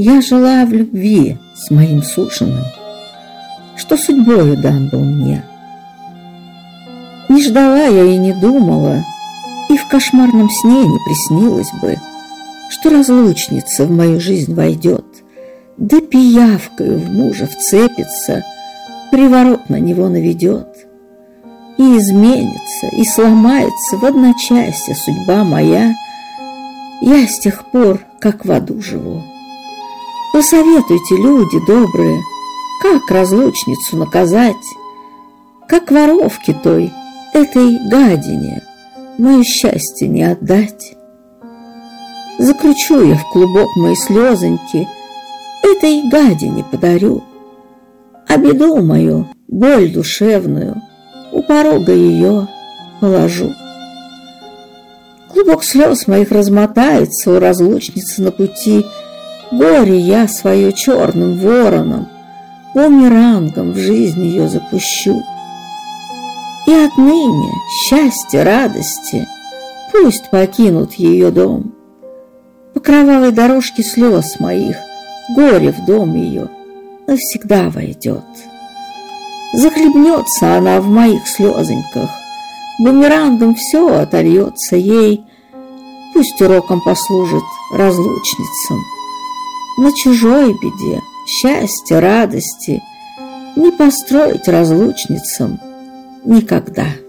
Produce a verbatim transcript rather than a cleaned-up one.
Я жила в любви с моим суженым, что судьбою дан был мне. Не ждала я и не думала, и в кошмарном сне не приснилось бы, что разлучница в мою жизнь войдет, да пиявкою в мужа вцепится, приворот на него наведет. И изменится, и сломается в одночасье судьба моя. Я с тех пор как в аду живу. Посоветуйте, люди добрые, как разлучницу наказать, как воровке той, этой гадине, мое счастье не отдать. Закручу я в клубок мои слезоньки, этой гадине подарю, а беду мою, боль душевную, у порога ее положу. Клубок слез моих размотается у разлучницы на пути. Горе я свое черным вороном, бумерангом в жизнь ее запущу. И отныне счастье, радости пусть покинут ее дом. По кровавой дорожке слез моих горе в дом ее навсегда войдет. Захлебнется она в моих слезоньках, бумерангом все отольется ей. Пусть уроком послужит разлучницам. На чужой беде, счастья, радости не построить разлучницам никогда.